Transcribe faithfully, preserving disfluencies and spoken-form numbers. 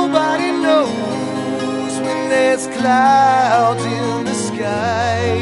Nobody knows when there's clouds in the sky.